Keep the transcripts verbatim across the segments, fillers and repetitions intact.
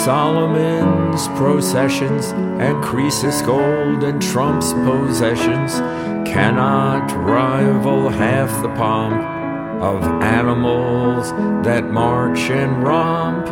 Solomon's processions and Croesus gold and Trump's possessions cannot rival half the pomp of animals that march and romp.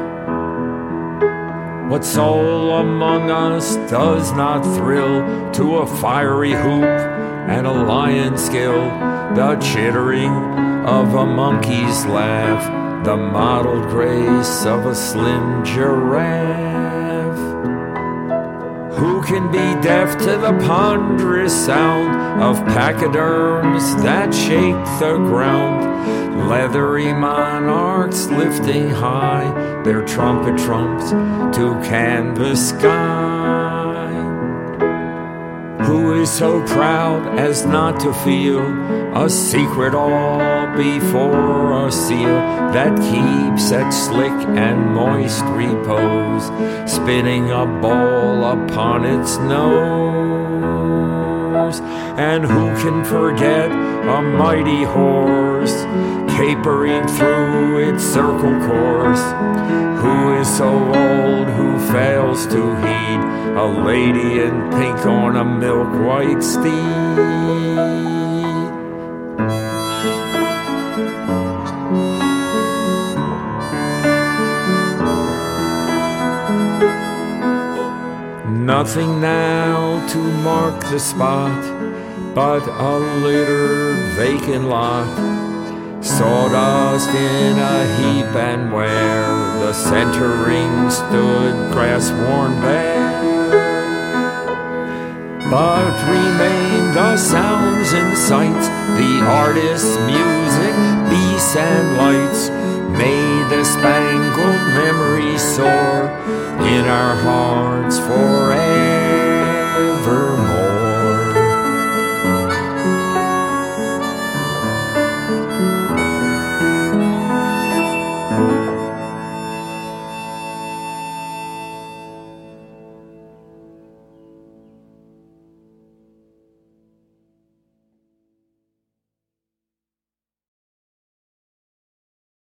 What soul among us does not thrill to a fiery hoop and a lion's skill, the chittering of a monkey's laugh, the mottled grace of a slim giraffe? Who can be deaf to the ponderous sound of pachyderms that shake the ground? Leathery monarchs lifting high their trumpet trumps to canvas sky. Who is so proud as not to feel a secret awe before a seal that keeps at slick and moist repose, spinning a ball upon its nose? And who can forget a mighty horse capering through its circle course? Who is so old who fails to heed a lady in pink on a milk-white steed? Nothing now to mark the spot but a littered vacant lot, sawdust in a heap, and where the center ring stood grass-worn bare. But remain the sounds and sights, the artist's music, beasts and lights. May the spangled memory soar in our hearts forever.